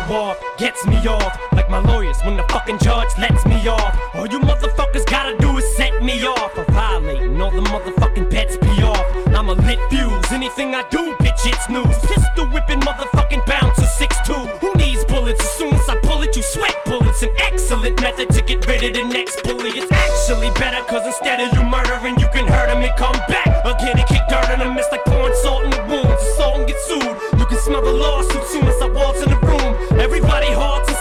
off, gets me off. Like my lawyers when the fucking judge lets me off. All you motherfuckers gotta do is set me off. For violating all the motherfucking bets be off. I'm a lit fuse, anything I do, bitch, it's news. Pistol whipping motherfucking bouncer 6'2". Who needs bullets? As soon as I pull it, you sweat bullets. An excellent method to get rid of the next bully. It's actually better, cause instead of you murdering, you can hurt him and come back again and kick dirt in him. It's like pouring salt in the wounds, assault and get sued. You can smell the lawsuit soon as I waltz in the room. Everybody halts and